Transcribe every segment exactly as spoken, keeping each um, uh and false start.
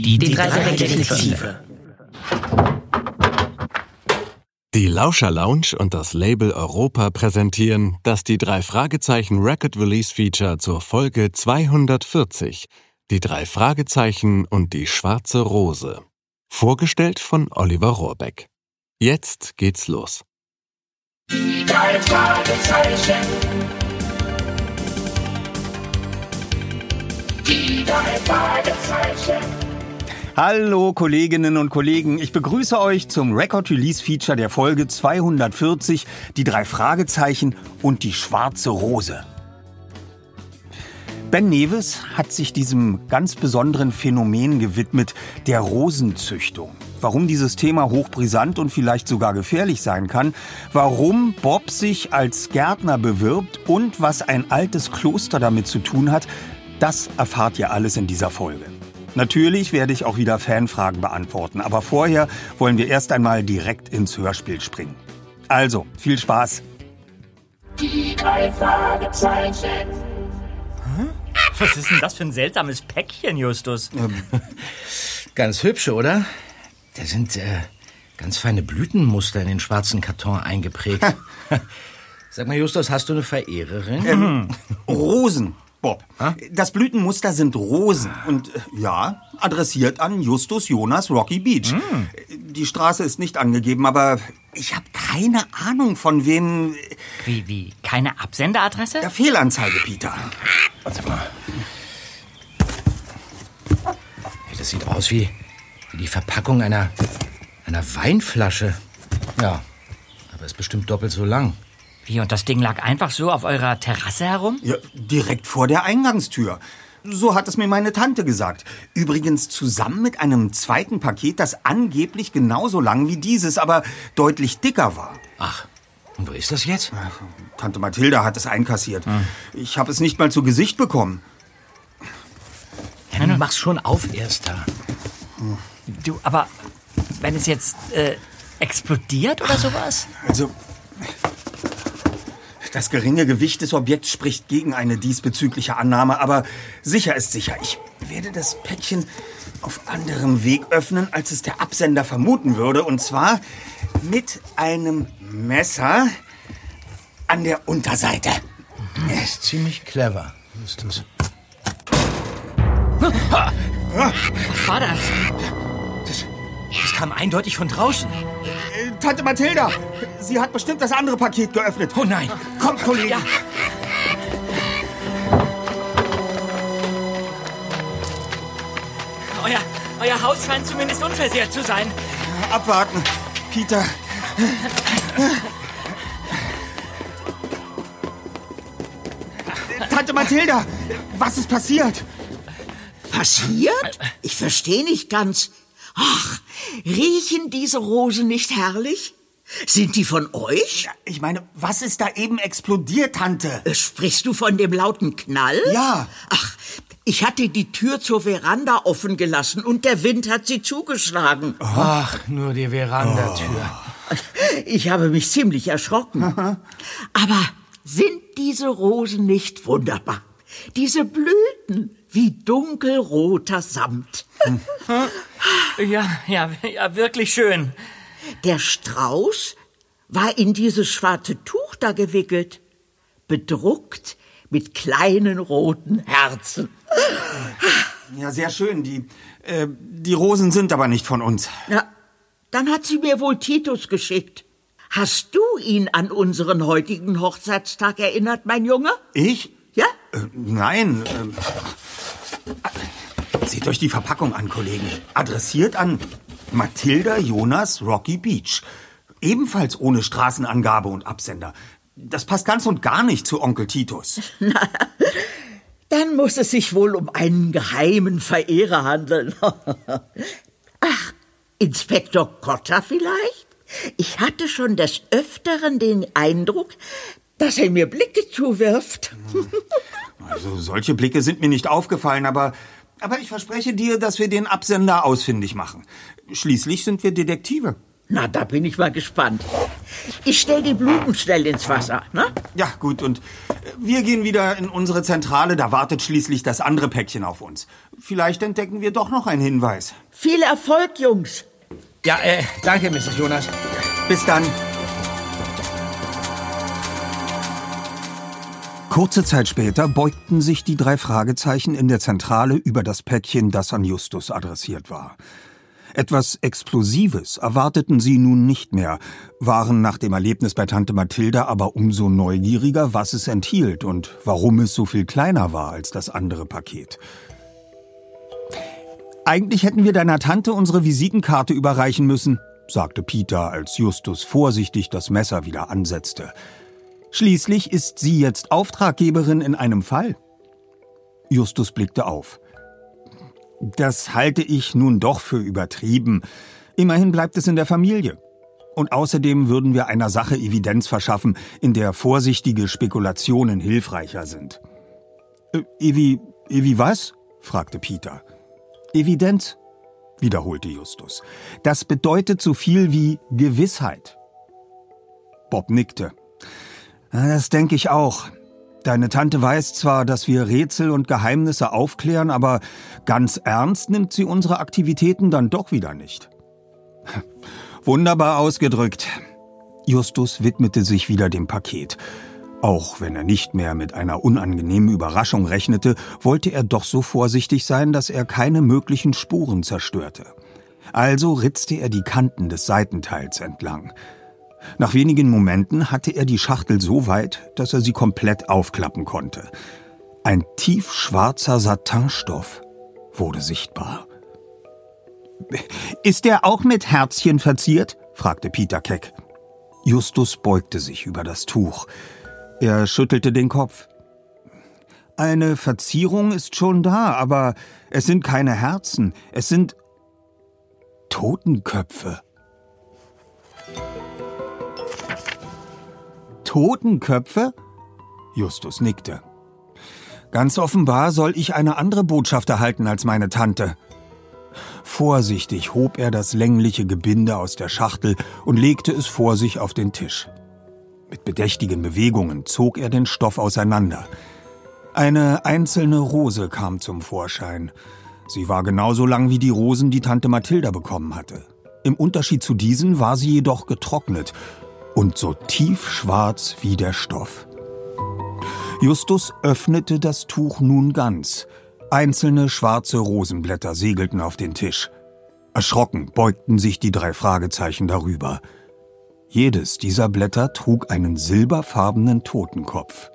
Die, die drei Detektive. Die Lauscher Lounge und das Label Europa präsentieren das Die drei Fragezeichen Record Release Feature zur Folge zweihundertvierzig. Die drei Fragezeichen und die schwarze Rose. Vorgestellt von Oliver Rohrbeck. Jetzt geht's los. Die drei Fragezeichen. Die drei Fragezeichen. Hallo Kolleginnen und Kollegen, ich begrüße euch zum Record-Release-Feature der Folge zweihundertvierzig, die drei Fragezeichen und die schwarze Rose. Ben Nevis hat sich diesem ganz besonderen Phänomen gewidmet, der Rosenzüchtung. Warum dieses Thema hochbrisant und vielleicht sogar gefährlich sein kann, warum Bob sich als Gärtner bewirbt und was ein altes Kloster damit zu tun hat, das erfahrt ihr alles in dieser Folge. Natürlich werde ich auch wieder Fanfragen beantworten, aber vorher wollen wir erst einmal direkt ins Hörspiel springen. Also, viel Spaß! Die drei Fragezeichen. Hm? Was ist denn das für ein seltsames Päckchen, Justus? Ähm, ganz hübsch, oder? Da sind äh, ganz feine Blütenmuster in den schwarzen Karton eingeprägt. Sag mal, Justus, hast du eine Verehrerin? Ähm, Rosen. Bob, das Blütenmuster sind Rosen und äh, ja, adressiert an Justus Jonas Rocky Beach. Mm. Die Straße ist nicht angegeben, aber ich habe keine Ahnung von wem... Wie, wie? Keine Absenderadresse? Ja, Fehlanzeige, Peter. Warte mal. Hey, das sieht aus wie, wie die Verpackung einer, einer Weinflasche. Ja, aber ist bestimmt doppelt so lang. Wie, und das Ding lag einfach so auf eurer Terrasse herum? Ja, direkt vor der Eingangstür. So hat es mir meine Tante gesagt. Übrigens zusammen mit einem zweiten Paket, das angeblich genauso lang wie dieses, aber deutlich dicker war. Ach, und wo ist das jetzt? Ach, Tante Mathilda hat es einkassiert. Hm. Ich habe es nicht mal zu Gesicht bekommen. Ja, du machst schon auf, Erster. Hm. Du, aber wenn es jetzt äh, explodiert oder sowas? Also... Das geringe Gewicht des Objekts spricht gegen eine diesbezügliche Annahme, aber sicher ist sicher. Ich werde das Päckchen auf anderem Weg öffnen, als es der Absender vermuten würde. Und zwar mit einem Messer an der Unterseite. Das ist ziemlich clever. Was ist das? Was war das? Das, das kam eindeutig von draußen. Tante Mathilda, sie hat bestimmt das andere Paket geöffnet. Oh nein. Kommt, Kollege. Ja. Euer, euer Haus scheint zumindest unversehrt zu sein. Abwarten, Peter. Tante Mathilda, was ist passiert? Passiert? Ich verstehe nicht ganz. Ach, riechen diese Rosen nicht herrlich? Sind die von euch? Ja, ich meine, was ist da eben explodiert, Tante? Sprichst du von dem lauten Knall? Ja. Ach, ich hatte die Tür zur Veranda offen gelassen und der Wind hat sie zugeschlagen. Ach, nur die Verandatür. Oh. Ich habe mich ziemlich erschrocken. Aber sind diese Rosen nicht wunderbar? Diese Blüten wie dunkelroter Samt. Ja, ja, ja, wirklich schön. Der Strauß war in dieses schwarze Tuch da gewickelt, bedruckt mit kleinen roten Herzen. Ja, sehr schön. Die, äh, die Rosen sind aber nicht von uns. Na, dann hat sie mir wohl Titus geschickt. Hast du ihn an unseren heutigen Hochzeitstag erinnert, mein Junge? Ich? Ja? Äh, nein. Äh, seht euch die Verpackung an, Kollegen. Adressiert an Mathilda Jonas Rocky Beach. Ebenfalls ohne Straßenangabe und Absender. Das passt ganz und gar nicht zu Onkel Titus. Na, dann muss es sich wohl um einen geheimen Verehrer handeln. Ach, Inspektor Cotter vielleicht? Ich hatte schon des Öfteren den Eindruck, dass er mir Blicke zuwirft. Also solche Blicke sind mir nicht aufgefallen, aber, aber ich verspreche dir, dass wir den Absender ausfindig machen. Schließlich sind wir Detektive. Na, da bin ich mal gespannt. Ich stell die Blumen schnell ins Wasser, ne? Ja, gut, und wir gehen wieder in unsere Zentrale, da wartet schließlich das andere Päckchen auf uns. Vielleicht entdecken wir doch noch einen Hinweis. Viel Erfolg, Jungs. Ja, äh, danke, Misses Jonas. Bis dann. Kurze Zeit später beugten sich die drei Fragezeichen in der Zentrale über das Päckchen, das an Justus adressiert war. Etwas Explosives erwarteten sie nun nicht mehr, waren nach dem Erlebnis bei Tante Mathilda aber umso neugieriger, was es enthielt und warum es so viel kleiner war als das andere Paket. Eigentlich hätten wir deiner Tante unsere Visitenkarte überreichen müssen, sagte Peter, als Justus vorsichtig das Messer wieder ansetzte. Schließlich ist sie jetzt Auftraggeberin in einem Fall. Justus blickte auf. Das halte ich nun doch für übertrieben. Immerhin bleibt es in der Familie. Und außerdem würden wir einer Sache Evidenz verschaffen, in der vorsichtige Spekulationen hilfreicher sind. Äh, Evi, Evi was? Fragte Peter. Evidenz, wiederholte Justus. Das bedeutet so viel wie Gewissheit. Bob nickte. Das denke ich auch. Deine Tante weiß zwar, dass wir Rätsel und Geheimnisse aufklären, aber ganz ernst nimmt sie unsere Aktivitäten dann doch wieder nicht. Wunderbar ausgedrückt. Justus widmete sich wieder dem Paket. Auch wenn er nicht mehr mit einer unangenehmen Überraschung rechnete, wollte er doch so vorsichtig sein, dass er keine möglichen Spuren zerstörte. Also ritzte er die Kanten des Seitenteils entlang. Nach wenigen Momenten hatte er die Schachtel so weit, dass er sie komplett aufklappen konnte. Ein tiefschwarzer Satinstoff wurde sichtbar. »Ist der auch mit Herzchen verziert?« fragte Peter keck. Justus beugte sich über das Tuch. Er schüttelte den Kopf. »Eine Verzierung ist schon da, aber es sind keine Herzen, es sind Totenköpfe.« Totenköpfe? Justus nickte. Ganz offenbar soll ich eine andere Botschaft erhalten als meine Tante. Vorsichtig hob er das längliche Gebinde aus der Schachtel und legte es vor sich auf den Tisch. Mit bedächtigen Bewegungen zog er den Stoff auseinander. Eine einzelne Rose kam zum Vorschein. Sie war genauso lang wie die Rosen, die Tante Mathilda bekommen hatte. Im Unterschied zu diesen war sie jedoch getrocknet und so tiefschwarz wie der Stoff. Justus öffnete das Tuch nun ganz. Einzelne schwarze Rosenblätter segelten auf den Tisch. Erschrocken beugten sich die drei Fragezeichen darüber. Jedes dieser Blätter trug einen silberfarbenen Totenkopf.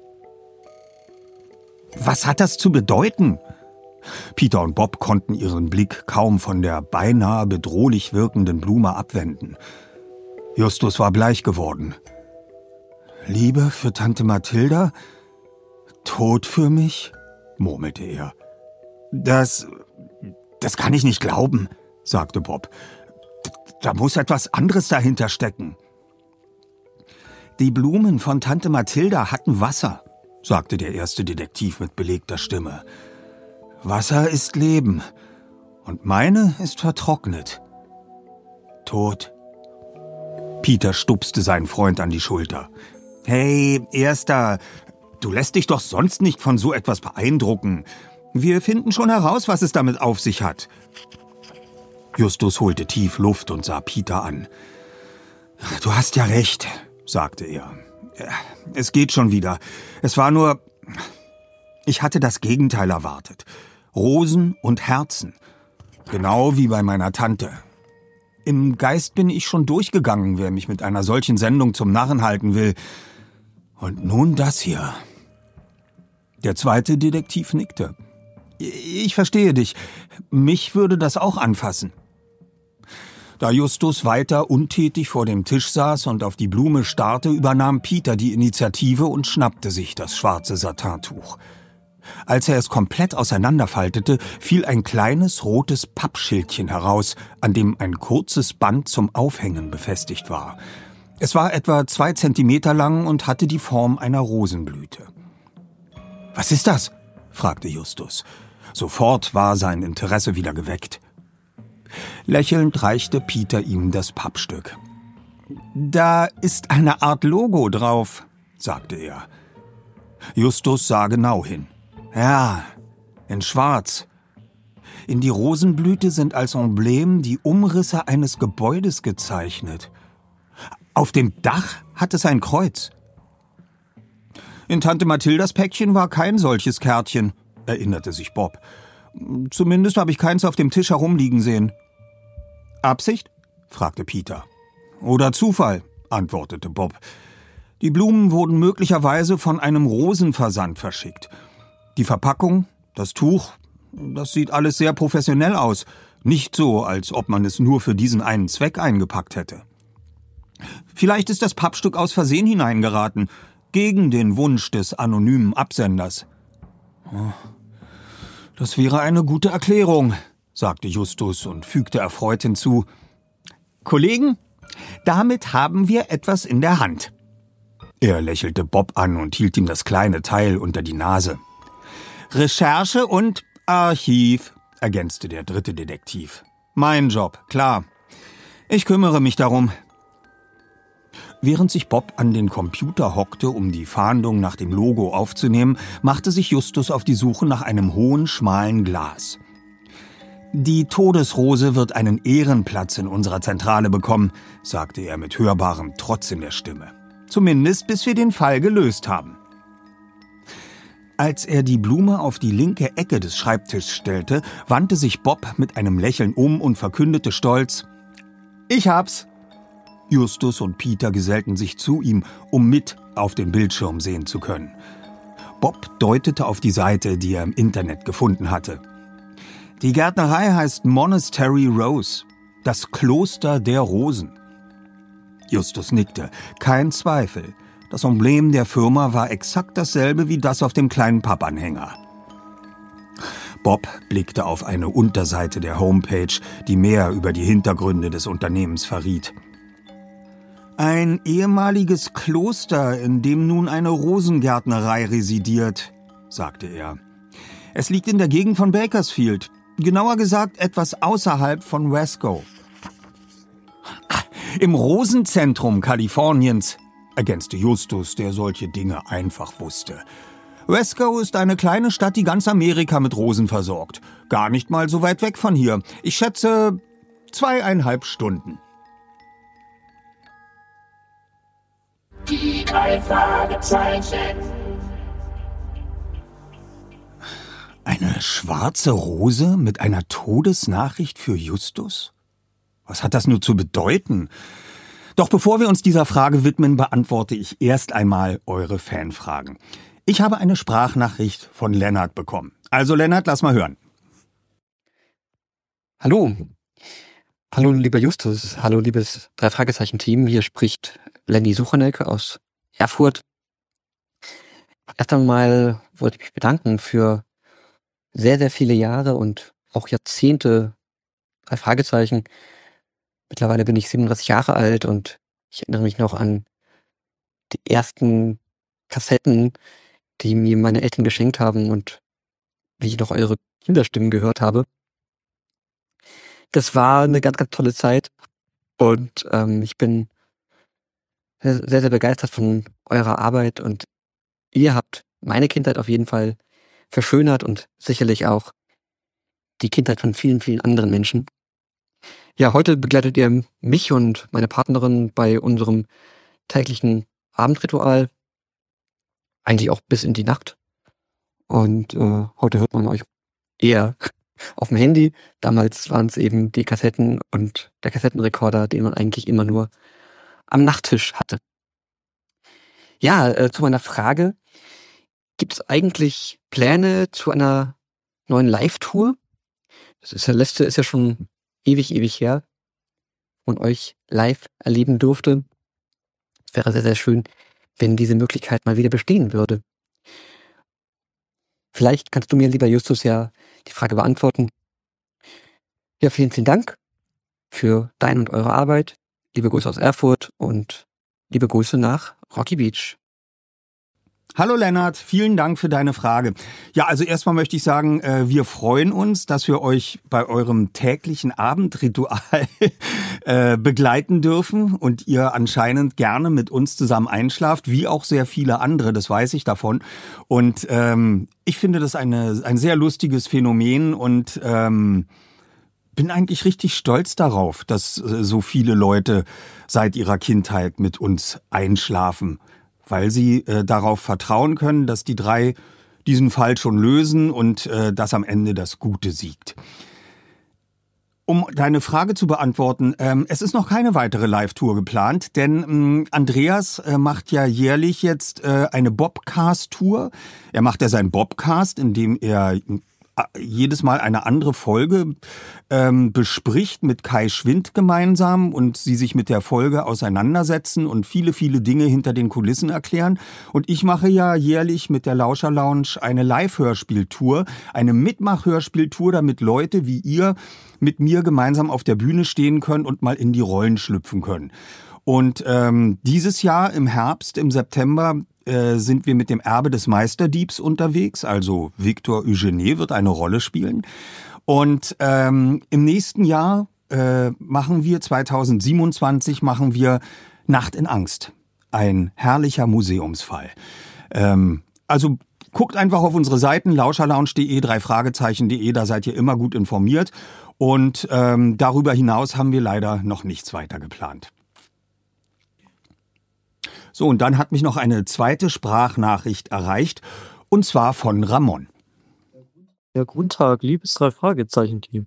Was hat das zu bedeuten? Peter und Bob konnten ihren Blick kaum von der beinahe bedrohlich wirkenden Blume abwenden. Justus war bleich geworden. »Liebe für Tante Mathilda? Tod für mich?« murmelte er. »Das... das kann ich nicht glauben«, sagte Bob. »Da muss etwas anderes dahinter stecken.« »Die Blumen von Tante Mathilda hatten Wasser«, sagte der erste Detektiv mit belegter Stimme. »Wasser ist Leben, und meine ist vertrocknet. Tod.« Peter stupste seinen Freund an die Schulter. »Hey, Erster, du lässt dich doch sonst nicht von so etwas beeindrucken. Wir finden schon heraus, was es damit auf sich hat.« Justus holte tief Luft und sah Peter an. »Du hast ja recht«, sagte er. »Es geht schon wieder. Es war nur... Ich hatte das Gegenteil erwartet. Rosen und Herzen. Genau wie bei meiner Tante. Im Geist bin ich schon durchgegangen, wer mich mit einer solchen Sendung zum Narren halten will. Und nun das hier.« Der zweite Detektiv nickte. »Ich verstehe dich. Mich würde das auch anfassen.« Da Justus weiter untätig vor dem Tisch saß und auf die Blume starrte, übernahm Peter die Initiative und schnappte sich das schwarze Satintuch. Als er es komplett auseinanderfaltete, fiel ein kleines rotes Pappschildchen heraus, an dem ein kurzes Band zum Aufhängen befestigt war. Es war etwa zwei Zentimeter lang und hatte die Form einer Rosenblüte. »Was ist das?« fragte Justus. Sofort war sein Interesse wieder geweckt. Lächelnd reichte Peter ihm das Pappstück. »Da ist eine Art Logo drauf«, sagte er. Justus sah genau hin. »Ja, in schwarz. In die Rosenblüte sind als Emblem die Umrisse eines Gebäudes gezeichnet. Auf dem Dach hat es ein Kreuz.« »In Tante Mathildas Päckchen war kein solches Kärtchen«, erinnerte sich Bob. »Zumindest habe ich keins auf dem Tisch herumliegen sehen.« »Absicht?« fragte Peter. »Oder Zufall«, antwortete Bob. »Die Blumen wurden möglicherweise von einem Rosenversand verschickt. Die Verpackung, das Tuch, das sieht alles sehr professionell aus. Nicht so, als ob man es nur für diesen einen Zweck eingepackt hätte. Vielleicht ist das Pappstück aus Versehen hineingeraten, gegen den Wunsch des anonymen Absenders.« »Das wäre eine gute Erklärung«, sagte Justus und fügte erfreut hinzu. »Kollegen, damit haben wir etwas in der Hand.« Er lächelte Bob an und hielt ihm das kleine Teil unter die Nase. »Recherche und Archiv«, ergänzte der dritte Detektiv. »Mein Job, klar. Ich kümmere mich darum.« Während sich Bob an den Computer hockte, um die Fahndung nach dem Logo aufzunehmen, machte sich Justus auf die Suche nach einem hohen, schmalen Glas. »Die Todesrose wird einen Ehrenplatz in unserer Zentrale bekommen«, sagte er mit hörbarem Trotz in der Stimme. »Zumindest bis wir den Fall gelöst haben.« Als er die Blume auf die linke Ecke des Schreibtischs stellte, wandte sich Bob mit einem Lächeln um und verkündete stolz: »Ich hab's!« Justus und Peter gesellten sich zu ihm, um mit auf den Bildschirm sehen zu können. Bob deutete auf die Seite, die er im Internet gefunden hatte. »Die Gärtnerei heißt Monastery Rose, das Kloster der Rosen.« Justus nickte. Kein Zweifel. Das Emblem der Firma war exakt dasselbe wie das auf dem kleinen Pappanhänger. Bob blickte auf eine Unterseite der Homepage, die mehr über die Hintergründe des Unternehmens verriet. »Ein ehemaliges Kloster, in dem nun eine Rosengärtnerei residiert«, sagte er. »Es liegt in der Gegend von Bakersfield, genauer gesagt etwas außerhalb von Wasco.« »Im Rosenzentrum Kaliforniens«, ergänzte Justus, der solche Dinge einfach wusste. »Wasco ist eine kleine Stadt, die ganz Amerika mit Rosen versorgt. Gar nicht mal so weit weg von hier. Ich schätze zweieinhalb Stunden.« Die drei Fragezeichen. Eine schwarze Rose mit einer Todesnachricht für Justus? Was hat das nur zu bedeuten? Doch bevor wir uns dieser Frage widmen, beantworte ich erst einmal eure Fanfragen. Ich habe eine Sprachnachricht von Lennart bekommen. Also Lennart, lass mal hören. Hallo. Hallo, lieber Justus. Hallo, liebes Drei-Fragezeichen-Team. Hier spricht Lenny Suchanelke aus Erfurt. Erst einmal wollte ich mich bedanken für sehr, sehr viele Jahre und auch Jahrzehnte Drei Fragezeichen. Mittlerweile bin ich siebenunddreißig Jahre alt und ich erinnere mich noch an die ersten Kassetten, die mir meine Eltern geschenkt haben und wie ich noch eure Kinderstimmen gehört habe. Das war eine ganz, ganz tolle Zeit und ähm, ich bin sehr, sehr begeistert von eurer Arbeit und ihr habt meine Kindheit auf jeden Fall verschönert und sicherlich auch die Kindheit von vielen, vielen anderen Menschen. Ja, heute begleitet ihr mich und meine Partnerin bei unserem täglichen Abendritual, eigentlich auch bis in die Nacht. Und äh, heute hört man euch eher auf dem Handy. Damals waren es eben die Kassetten und der Kassettenrekorder, den man eigentlich immer nur am Nachttisch hatte. Ja, äh, zu meiner Frage. Gibt es eigentlich Pläne zu einer neuen Live-Tour? Das ist ja, letzte ist ja schon ewig, ewig her und euch live erleben durfte. Es wäre sehr, sehr schön, wenn diese Möglichkeit mal wieder bestehen würde. Vielleicht kannst du mir, lieber Justus, ja die Frage beantworten. Ja, vielen, vielen Dank für deine und eure Arbeit. Liebe Grüße aus Erfurt und liebe Grüße nach Rocky Beach. Hallo Lennart, vielen Dank für deine Frage. Ja, also erstmal möchte ich sagen, wir freuen uns, dass wir euch bei eurem täglichen Abendritual begleiten dürfen und ihr anscheinend gerne mit uns zusammen einschlaft, wie auch sehr viele andere, das weiß ich davon. Und ähm, ich finde das eine, ein sehr lustiges Phänomen und ähm, bin eigentlich richtig stolz darauf, dass so viele Leute seit ihrer Kindheit mit uns einschlafen. Weil sie äh, darauf vertrauen können, dass die drei diesen Fall schon lösen und äh, dass am Ende das Gute siegt. Um deine Frage zu beantworten, ähm, es ist noch keine weitere Live-Tour geplant, denn ähm, Andreas äh, macht ja jährlich jetzt äh, eine Bobcast-Tour. Er macht ja seinen Bobcast, in dem er jedes Mal eine andere Folge ähm, bespricht mit Kai Schwind gemeinsam und sie sich mit der Folge auseinandersetzen und viele, viele Dinge hinter den Kulissen erklären. Und ich mache ja jährlich mit der Lauscher Lounge eine Live-Hörspieltour, eine Mitmach-Hörspieltour, damit Leute wie ihr mit mir gemeinsam auf der Bühne stehen können und mal in die Rollen schlüpfen können. Und ähm, dieses Jahr im Herbst, im September, äh, sind wir mit dem Erbe des Meisterdiebs unterwegs. Also Victor Eugenie wird eine Rolle spielen. Und ähm, im nächsten Jahr äh, machen wir, zweitausendsiebenundzwanzig, machen wir Nacht in Angst. Ein herrlicher Museumsfall. Ähm, also guckt einfach auf unsere Seiten, lauscherlounge punkt de, drei Fragezeichen punkt de, da seid ihr immer gut informiert. Und ähm, darüber hinaus haben wir leider noch nichts weiter geplant. So, und dann hat mich noch eine zweite Sprachnachricht erreicht, und zwar von Ramon. Ja, guten Tag, liebes Drei-Fragezeichen-Team.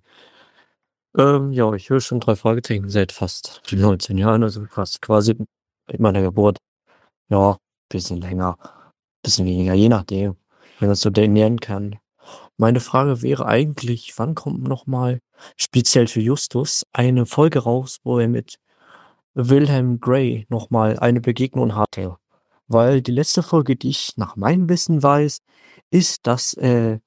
Ähm, ja, ich höre schon drei Fragezeichen seit fast neunzehn Jahren, also fast quasi mit meiner Geburt. Ja, bisschen länger, bisschen weniger, je nachdem, wenn man es so nennen kann. Meine Frage wäre eigentlich, wann kommt nochmal speziell für Justus eine Folge raus, wo er mit Wilhelm Grey nochmal eine Begegnung hatte. Weil die letzte Folge, die ich nach meinem Wissen weiß, ist, dass, äh,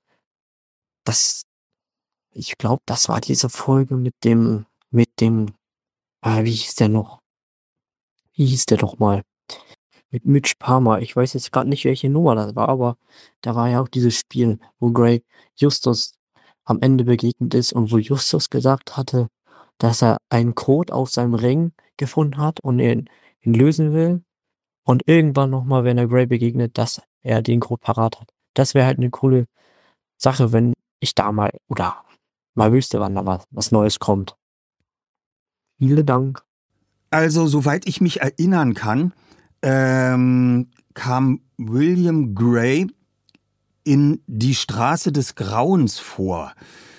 das, ich glaube, das war diese Folge mit dem, mit dem, äh, wie hieß der noch? Wie hieß der doch mal? Mit Mitch Palmer. Ich weiß jetzt gerade nicht, welche Nummer das war, aber da war ja auch dieses Spiel, wo Grey Justus am Ende begegnet ist und wo Justus gesagt hatte, dass er einen Code auf seinem Ring gefunden hat und ihn, ihn lösen will. Und irgendwann nochmal, wenn er Grey begegnet, dass er den Code parat hat. Das wäre halt eine coole Sache, wenn ich da mal, oder mal wüsste, wann da was, was Neues kommt. Vielen Dank. Also, soweit ich mich erinnern kann, ähm, kam William Grey in Die Straße des Grauens vor.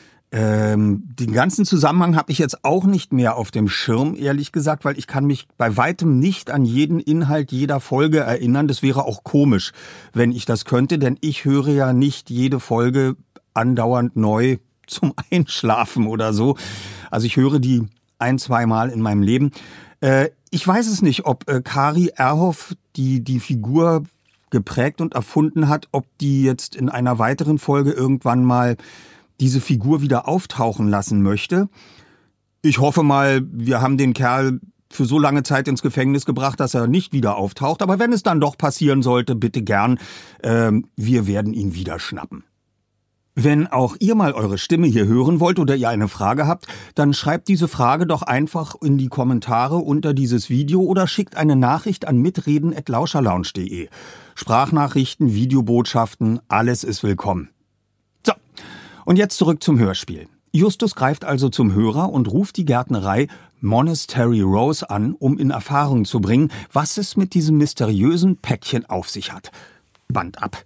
Ähm, den ganzen Zusammenhang habe ich jetzt auch nicht mehr auf dem Schirm, ehrlich gesagt, weil ich kann mich bei weitem nicht an jeden Inhalt jeder Folge erinnern. Das wäre auch komisch, wenn ich das könnte, denn ich höre ja nicht jede Folge andauernd neu zum Einschlafen oder so. Also ich höre die ein, zwei Mal in meinem Leben. Äh, ich weiß es nicht, ob äh, Kari Erhoff, die die Figur geprägt und erfunden hat, ob die jetzt in einer weiteren Folge irgendwann mal diese Figur wieder auftauchen lassen möchte. Ich hoffe mal, wir haben den Kerl für so lange Zeit ins Gefängnis gebracht, dass er nicht wieder auftaucht. Aber wenn es dann doch passieren sollte, bitte gern. Ähm, wir werden ihn wieder schnappen. Wenn auch ihr mal eure Stimme hier hören wollt oder ihr eine Frage habt, dann schreibt diese Frage doch einfach in die Kommentare unter dieses Video oder schickt eine Nachricht an mitreden at lauscherlounge punkt de. Sprachnachrichten, Videobotschaften, alles ist willkommen. So. Und jetzt zurück zum Hörspiel. Justus greift also zum Hörer und ruft die Gärtnerei Monastery Rose an, um in Erfahrung zu bringen, was es mit diesem mysteriösen Päckchen auf sich hat. Band ab.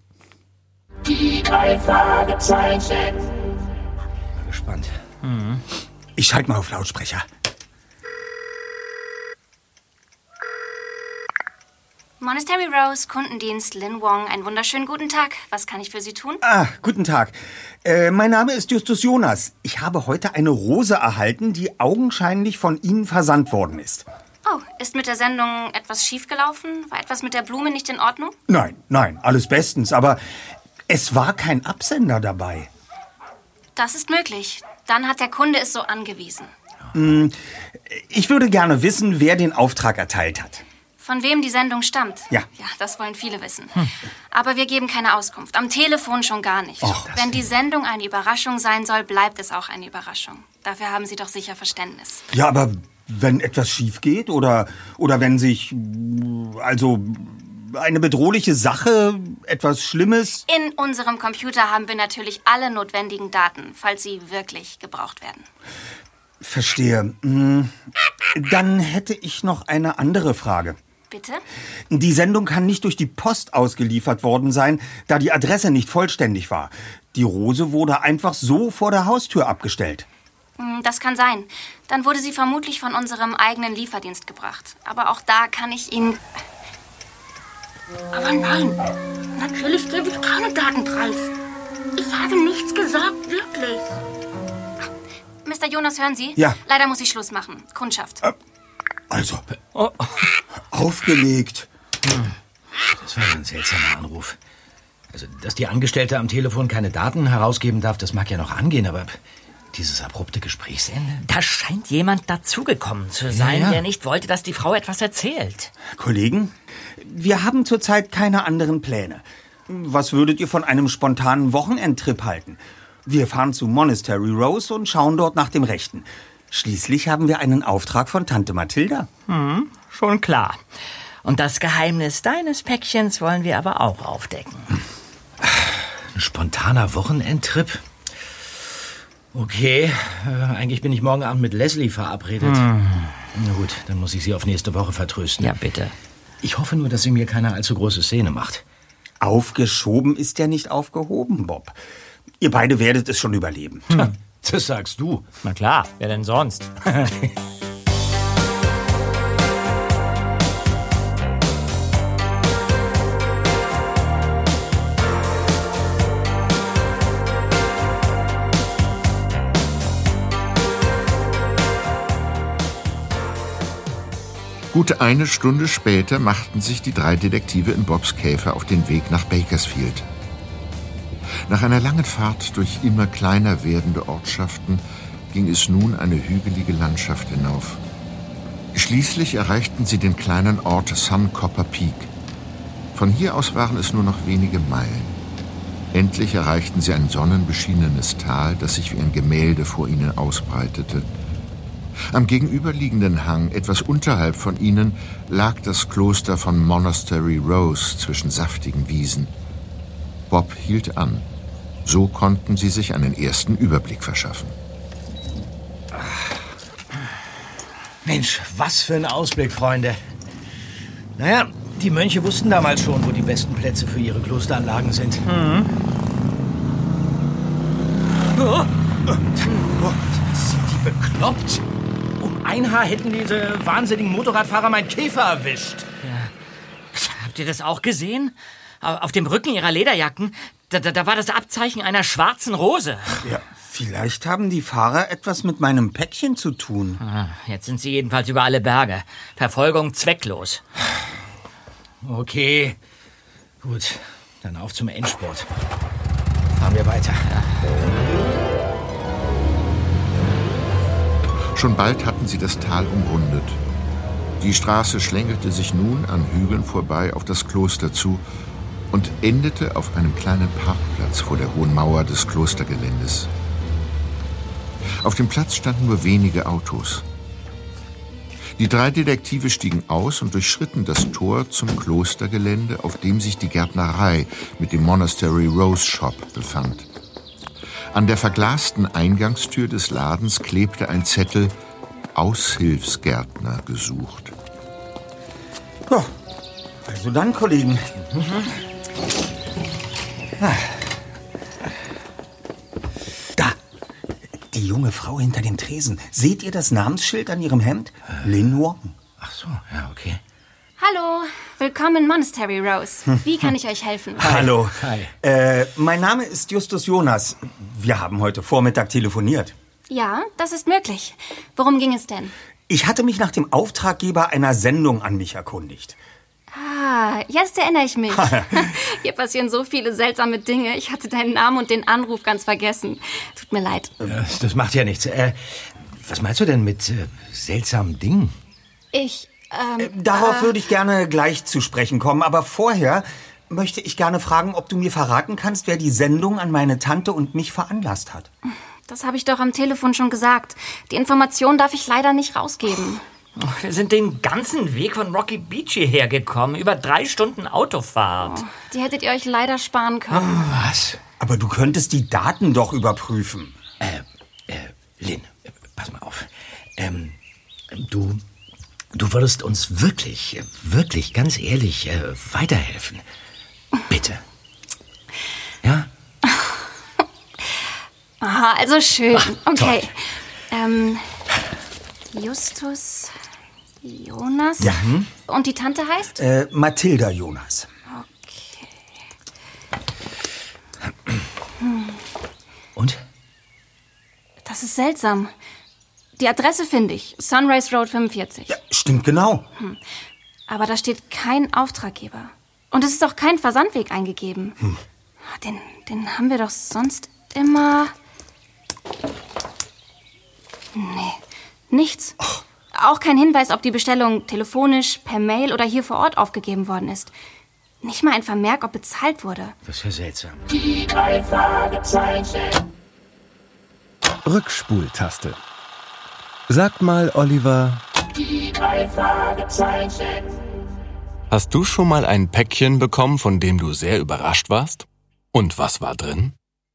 Die drei Fragezeichen. Mal gespannt. Mhm. Ich schalte mal auf Lautsprecher. Monastery Rose, Kundendienst, Lin Wong. Einen wunderschönen guten Tag. Was kann ich für Sie tun? Ah, guten Tag. Äh, mein Name ist Justus Jonas. Ich habe heute eine Rose erhalten, die augenscheinlich von Ihnen versandt worden ist. Oh, ist mit der Sendung etwas schiefgelaufen? War etwas mit der Blume nicht in Ordnung? Nein, nein, alles bestens. Aber es war kein Absender dabei. Das ist möglich. Dann hat der Kunde es so angewiesen. Ich würde gerne wissen, wer den Auftrag erteilt hat. Von wem die Sendung stammt? Ja. Ja, das wollen viele wissen. Hm. Aber wir geben keine Auskunft. Am Telefon schon gar nicht. Och, Wenn die Sendung eine Überraschung sein soll, bleibt es auch eine Überraschung. Dafür haben Sie doch sicher Verständnis. Ja, aber wenn etwas schief geht oder, oder wenn sich, also eine bedrohliche Sache, etwas Schlimmes... In unserem Computer haben wir natürlich alle notwendigen Daten, falls sie wirklich gebraucht werden. Verstehe. Dann hätte ich noch eine andere Frage. Bitte? Die Sendung kann nicht durch die Post ausgeliefert worden sein, da die Adresse nicht vollständig war. Die Rose wurde einfach so vor der Haustür abgestellt. Das kann sein. Dann wurde sie vermutlich von unserem eigenen Lieferdienst gebracht. Aber auch da kann ich Ihnen... Aber nein, natürlich gebe ich keine Daten preis. Ich habe nichts gesagt, wirklich. Mister Jonas, hören Sie? Ja. Leider muss ich Schluss machen. Kundschaft. Äh, also, oh. Aufgelegt. Das war ein seltsamer Anruf. Also, dass die Angestellte am Telefon keine Daten herausgeben darf, das mag ja noch angehen, aber dieses abrupte Gesprächsende... Da scheint jemand dazugekommen zu sein, ja, ja. der nicht wollte, dass die Frau etwas erzählt. Kollegen, wir haben zurzeit keine anderen Pläne. Was würdet ihr von einem spontanen Wochenendtrip halten? Wir fahren zu Monastery Rose und schauen dort nach dem Rechten. Schließlich haben wir einen Auftrag von Tante Mathilda. Hm, schon klar. Und das Geheimnis deines Päckchens wollen wir aber auch aufdecken. Ein spontaner Wochenendtrip? Okay, äh, eigentlich bin ich morgen Abend mit Leslie verabredet. Hm. Na gut, dann muss ich sie auf nächste Woche vertrösten. Ja, bitte. Ich hoffe nur, dass sie mir keine allzu große Szene macht. Aufgeschoben ist ja nicht aufgehoben, Bob. Ihr beide werdet es schon überleben. Hm. Das sagst du. Na klar, wer denn sonst? Gut eine Stunde später machten sich die drei Detektive in Bobs Käfer auf den Weg nach Bakersfield. Nach einer langen Fahrt durch immer kleiner werdende Ortschaften ging es nun eine hügelige Landschaft hinauf. Schließlich erreichten sie den kleinen Ort Sun Copper Peak. Von hier aus waren es nur noch wenige Meilen. Endlich erreichten sie ein sonnenbeschienenes Tal, das sich wie ein Gemälde vor ihnen ausbreitete. Am gegenüberliegenden Hang, etwas unterhalb von ihnen, lag das Kloster von Monastery Rose zwischen saftigen Wiesen. Bob hielt an. So konnten sie sich einen ersten Überblick verschaffen. Mensch, was für ein Ausblick, Freunde. Naja, die Mönche wussten damals schon, wo die besten Plätze für ihre Klosteranlagen sind. Mhm. Oh. Sind die bekloppt? Um ein Haar hätten diese wahnsinnigen Motorradfahrer meinen Käfer erwischt. Ja. Habt ihr das auch gesehen? Auf dem Rücken ihrer Lederjacken, da, da, da war das Abzeichen einer schwarzen Rose. Ja, vielleicht haben die Fahrer etwas mit meinem Päckchen zu tun. Ah, jetzt sind sie jedenfalls über alle Berge. Verfolgung zwecklos. Okay, gut, dann auf zum Endspurt. Fahren wir weiter. Ja. Schon bald hatten sie das Tal umrundet. Die Straße schlängelte sich nun an Hügeln vorbei auf das Kloster zu und endete auf einem kleinen Parkplatz vor der hohen Mauer des Klostergeländes. Auf dem Platz standen nur wenige Autos. Die drei Detektive stiegen aus und durchschritten das Tor zum Klostergelände, auf dem sich die Gärtnerei mit dem Monastery Rose Shop befand. An der verglasten Eingangstür des Ladens klebte ein Zettel: Aushilfsgärtner gesucht. Ja, also dann, Kollegen. Mhm. Ah. Da, die junge Frau hinter dem Tresen. Seht ihr das Namensschild an ihrem Hemd? Äh. Lin Wong. Ach so, ja, okay. Hallo, willkommen in Monastery Rose. Wie kann ich euch helfen? Hallo. Hi. Äh, mein Name ist Justus Jonas. Wir haben heute Vormittag telefoniert. Ja, das ist möglich. Worum ging es denn? Ich hatte mich nach dem Auftraggeber einer Sendung an mich erkundigt. Ah, jetzt erinnere ich mich. Hier passieren so viele seltsame Dinge. Ich hatte deinen Namen und den Anruf ganz vergessen. Tut mir leid. Das, das macht ja nichts. Äh, was meinst du denn mit äh, seltsamen Dingen? Ich Ähm, Darauf äh, würde ich gerne gleich zu sprechen kommen, aber vorher möchte ich gerne fragen, ob du mir verraten kannst, wer die Sendung an meine Tante und mich veranlasst hat. Das habe ich doch am Telefon schon gesagt. Die Information darf ich leider nicht rausgeben. Wir sind den ganzen Weg von Rocky Beach hierher gekommen. Über drei Stunden Autofahrt. Oh, die hättet ihr euch leider sparen können. Was? Aber du könntest die Daten doch überprüfen. Äh, äh, Lynn, äh, pass mal auf. Ähm, du, du würdest uns wirklich, wirklich, ganz ehrlich, äh, weiterhelfen. Bitte. Ja? Aha, also schön. Ach, okay. Ähm, Justus Jonas. Ja. Hm? Und die Tante heißt? Äh, Mathilda Jonas. Okay. Hm. Und? Das ist seltsam. Die Adresse finde ich. Sunrise Road fünfundvierzig. Ja, stimmt genau. Hm. Aber da steht kein Auftraggeber. Und es ist auch kein Versandweg eingegeben. Hm. Den, den haben wir doch sonst immer... Nee, nichts. Och. Auch kein Hinweis, ob die Bestellung telefonisch, per Mail oder hier vor Ort aufgegeben worden ist. Nicht mal ein Vermerk, ob bezahlt wurde. Das ist ja seltsam. Die drei Fragezeichen. Rückspultaste. Sag mal, Oliver. Die drei Fragezeichen. Hast du schon mal ein Päckchen bekommen, von dem du sehr überrascht warst? Und was war drin?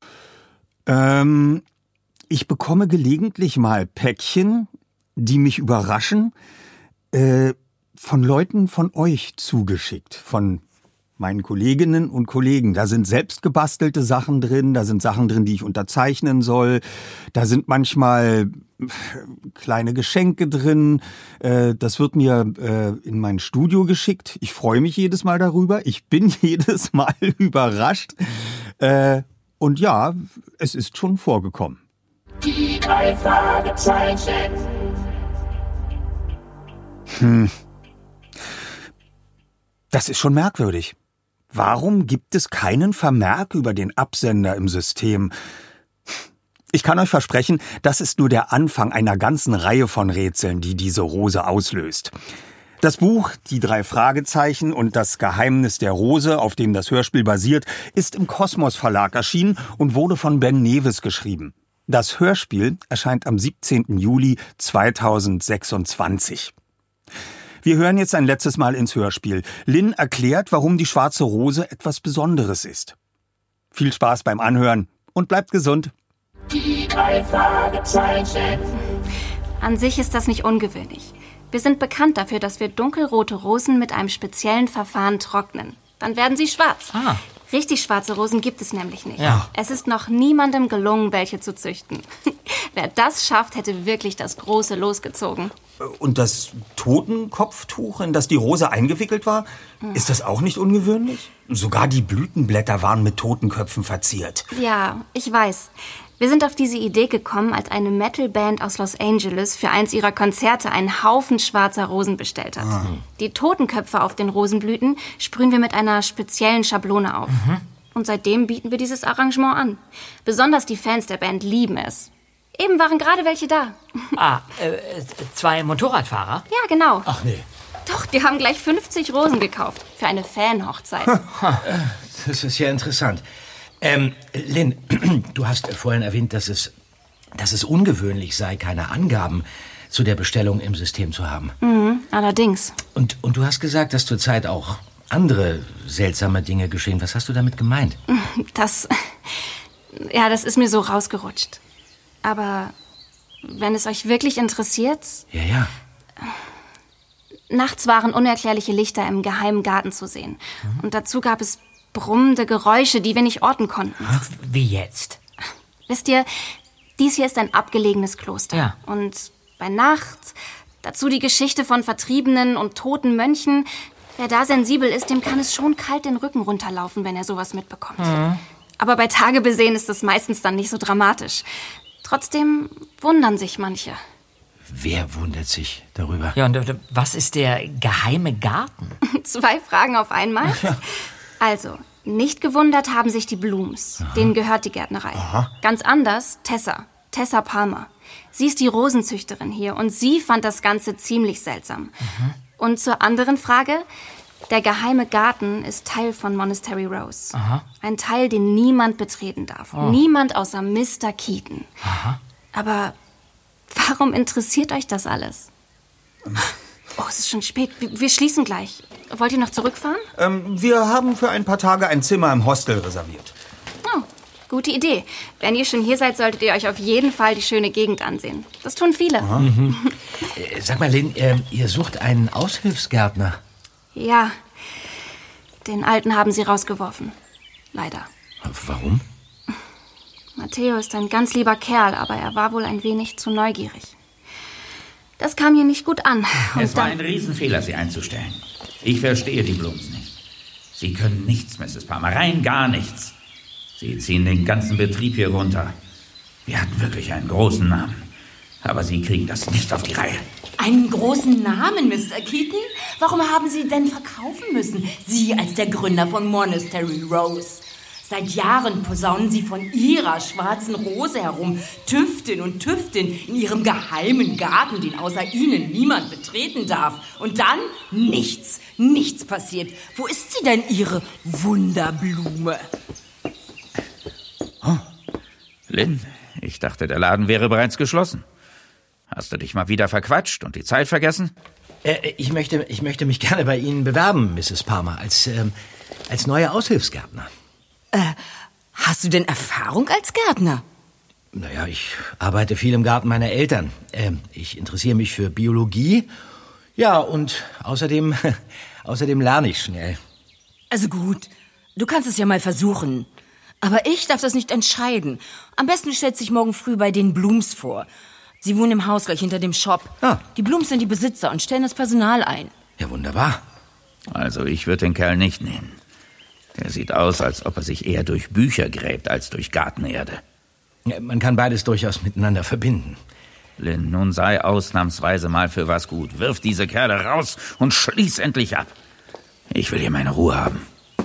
Ähm, ich bekomme gelegentlich mal Päckchen, die mich überraschen, äh, von Leuten von euch zugeschickt, von meinen Kolleginnen und Kollegen. Da sind selbst gebastelte Sachen drin, da sind Sachen drin, die ich unterzeichnen soll, da sind manchmal kleine Geschenke drin. Äh, das wird mir äh, in mein Studio geschickt. Ich freue mich jedes Mal darüber. Ich bin jedes Mal überrascht. Äh, und ja, es ist schon vorgekommen. Die drei Fragezeichen. Hm. Das ist schon merkwürdig. Warum gibt es keinen Vermerk über den Absender im System? Ich kann euch versprechen, das ist nur der Anfang einer ganzen Reihe von Rätseln, die diese Rose auslöst. Das Buch Die drei Fragezeichen und das Geheimnis der Rose, auf dem das Hörspiel basiert, ist im Kosmos Verlag erschienen und wurde von Ben Nevis geschrieben. Das Hörspiel erscheint am siebzehnten Juli zweitausendsechsundzwanzig. Wir hören jetzt ein letztes Mal ins Hörspiel. Lynn erklärt, warum die schwarze Rose etwas Besonderes ist. Viel Spaß beim Anhören und bleibt gesund. Die drei Fragezeichen. An sich ist das nicht ungewöhnlich. Wir sind bekannt dafür, dass wir dunkelrote Rosen mit einem speziellen Verfahren trocknen. Dann werden sie schwarz. Ah. Richtig schwarze Rosen gibt es nämlich nicht. Ja. Es ist noch niemandem gelungen, welche zu züchten. Wer das schafft, hätte wirklich das große Los gezogen. Und das Totenkopftuch, in das die Rose eingewickelt war, ist das auch nicht ungewöhnlich? Sogar die Blütenblätter waren mit Totenköpfen verziert. Ja, ich weiß. Wir sind auf diese Idee gekommen, als eine Metalband aus Los Angeles für eins ihrer Konzerte einen Haufen schwarzer Rosen bestellt hat. Ah. Die Totenköpfe auf den Rosenblüten sprühen wir mit einer speziellen Schablone auf. Mhm. Und seitdem bieten wir dieses Arrangement an. Besonders die Fans der Band lieben es. Eben waren gerade welche da. Ah, äh, zwei Motorradfahrer? Ja, genau. Ach nee. Doch, die haben gleich fünfzig Rosen gekauft. Für eine Fanhochzeit. Das ist ja interessant. Ähm, Lynn, du hast vorhin erwähnt, dass es, dass es ungewöhnlich sei, keine Angaben zu der Bestellung im System zu haben. Mhm, allerdings. Und, und du hast gesagt, dass zurzeit auch andere seltsame Dinge geschehen. Was hast du damit gemeint? Das, ja, das ist mir so rausgerutscht. Aber wenn es euch wirklich interessiert... Ja, ja. Nachts waren unerklärliche Lichter im geheimen Garten zu sehen. Mhm. Und dazu gab es brummende Geräusche, die wir nicht orten konnten. Ach, wie jetzt? Wisst ihr, dies hier ist ein abgelegenes Kloster. Ja. Und bei Nacht, dazu die Geschichte von vertriebenen und toten Mönchen. Wer da sensibel ist, dem kann es schon kalt den Rücken runterlaufen, wenn er sowas mitbekommt. Mhm. Aber bei Tage besehen ist es meistens dann nicht so dramatisch. Trotzdem wundern sich manche. Wer wundert sich darüber? Ja, und was ist der geheime Garten? Zwei Fragen auf einmal. Ja. Also, nicht gewundert haben sich die Blooms. Aha. Denen gehört die Gärtnerei. Aha. Ganz anders Tessa. Tessa Palmer. Sie ist die Rosenzüchterin hier und sie fand das Ganze ziemlich seltsam. Mhm. Und zur anderen Frage. Der geheime Garten ist Teil von Monastery Rose. Aha. Ein Teil, den niemand betreten darf. Oh. Niemand außer Mister Keaton. Aha. Aber warum interessiert euch das alles? Oh, es ist schon spät. Wir wir schließen gleich. Wollt ihr noch zurückfahren? Ähm, wir haben für ein paar Tage ein Zimmer im Hostel reserviert. Oh, gute Idee. Wenn ihr schon hier seid, solltet ihr euch auf jeden Fall die schöne Gegend ansehen. Das tun viele. Mhm. Äh, Sag mal, Lynn, äh, ihr sucht einen Aushilfsgärtner. Ja, den Alten haben sie rausgeworfen. Leider. Warum? Matteo ist ein ganz lieber Kerl, aber er war wohl ein wenig zu neugierig. Das kam hier nicht gut an. Und Es war dann, ein Riesenfehler, sie einzustellen. Ich verstehe die Blooms nicht. Sie können nichts, Misses Palmer, rein gar nichts. Sie ziehen den ganzen Betrieb hier runter. Wir hatten wirklich einen großen Namen. Aber Sie kriegen das nicht auf die Reihe. Einen großen Namen, Mister Keaton? Warum haben Sie denn verkaufen müssen? Sie als der Gründer von Monastery Rose. Seit Jahren posaunen Sie von Ihrer schwarzen Rose herum, tüfteln und tüfteln in Ihrem geheimen Garten, den außer Ihnen niemand betreten darf. Und dann nichts, nichts passiert. Wo ist sie denn, Ihre Wunderblume? Oh, Lynn, ich dachte, der Laden wäre bereits geschlossen. Hast du dich mal wieder verquatscht und die Zeit vergessen? Äh, ich, möchte, ich möchte mich gerne bei Ihnen bewerben, Misses Palmer, als, ähm, als neuer Aushilfsgärtner. Äh, hast du denn Erfahrung als Gärtner? Naja, ich arbeite viel im Garten meiner Eltern. Ähm, ich interessiere mich für Biologie. Ja, und außerdem, außerdem lerne ich schnell. Also gut, du kannst es ja mal versuchen. Aber ich darf das nicht entscheiden. Am besten stellt sich morgen früh bei den Blooms vor. Sie wohnen im Haus gleich hinter dem Shop. Ah. Die Blooms sind die Besitzer und stellen das Personal ein. Ja, wunderbar. Also ich würde den Kerl nicht nehmen. Der sieht aus, als ob er sich eher durch Bücher gräbt als durch Gartenerde. Ja, man kann beides durchaus miteinander verbinden. Lynn, nun sei ausnahmsweise mal für was gut. Wirf diese Kerle raus und schließ endlich ab. Ich will hier meine Ruhe haben.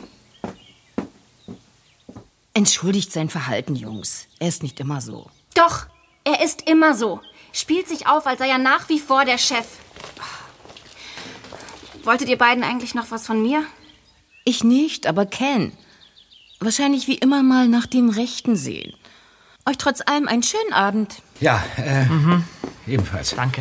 Entschuldigt sein Verhalten, Jungs. Er ist nicht immer so. doch, er ist immer so. Spielt sich auf, als sei er nach wie vor der Chef. Wolltet ihr beiden eigentlich noch was von mir? Ich nicht, aber Ken. Wahrscheinlich wie immer mal nach dem Rechten sehen. Euch trotz allem einen schönen Abend. Ja, äh, mhm. ebenfalls. Danke.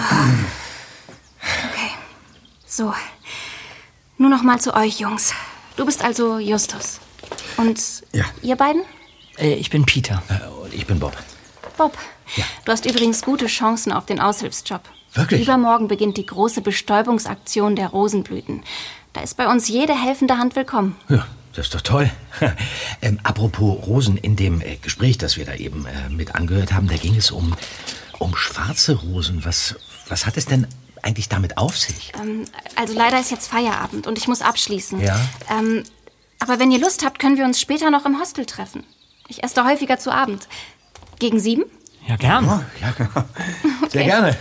Okay. So. Nur noch mal zu euch, Jungs. Du bist also Justus. Und ja. ihr beiden? Äh, ich bin Peter. Äh, und ich bin Bob. Bob. Ja. Du hast übrigens gute Chancen auf den Aushilfsjob. Wirklich? Übermorgen beginnt die große Bestäubungsaktion der Rosenblüten. Da ist bei uns jede helfende Hand willkommen. Ja, das ist doch toll. ähm, apropos Rosen, in dem äh, Gespräch, das wir da eben äh, mit angehört haben, da ging es um, um schwarze Rosen. Was, was hat es denn eigentlich damit auf sich? Ähm, also leider ist jetzt Feierabend und ich muss abschließen. Ja. Ähm, aber wenn ihr Lust habt, können wir uns später noch im Hostel treffen. Ich esse da häufiger zu Abend. Gegen sieben? Ja, gern. Oh, ja, sehr gerne.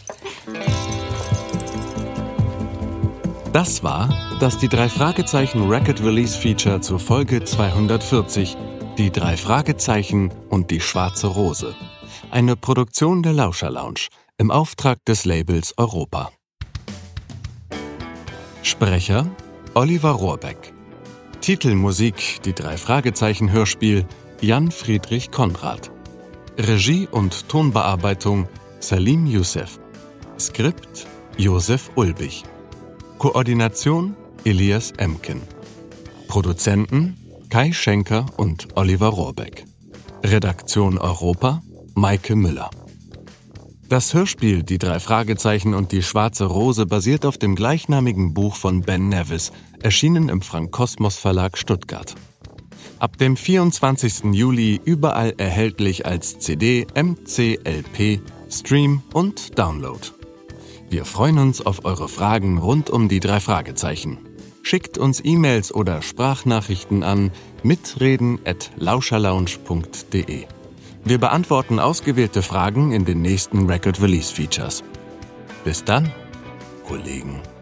Das war das Die drei Fragezeichen Record Release Feature zur Folge zweihundertvierzig, Die drei Fragezeichen und die schwarze Rose. Eine Produktion der Lauscher Lounge im Auftrag des Labels Europa. Sprecher Oliver Rohrbeck. Titelmusik Die drei Fragezeichen Hörspiel Jan Friedrich Konrad. Regie und Tonbearbeitung Salim Youssef. Skript Josef Ulbich. Koordination Elias Emken. Produzenten Kai Schenker und Oliver Rohrbeck. Redaktion Europa Maike Müller. Das Hörspiel Die drei Fragezeichen und die schwarze Rose basiert auf dem gleichnamigen Buch von Ben Nevis, erschienen im Frank Kosmos Verlag Stuttgart. Ab dem vierundzwanzigsten Juli überall erhältlich als C D, M C, L P, Stream und Download. Wir freuen uns auf eure Fragen rund um die drei Fragezeichen. Schickt uns E-Mails oder Sprachnachrichten an mitreden at lauscherlounge punkt de. Wir beantworten ausgewählte Fragen in den nächsten Record Release Features. Bis dann, Kollegen.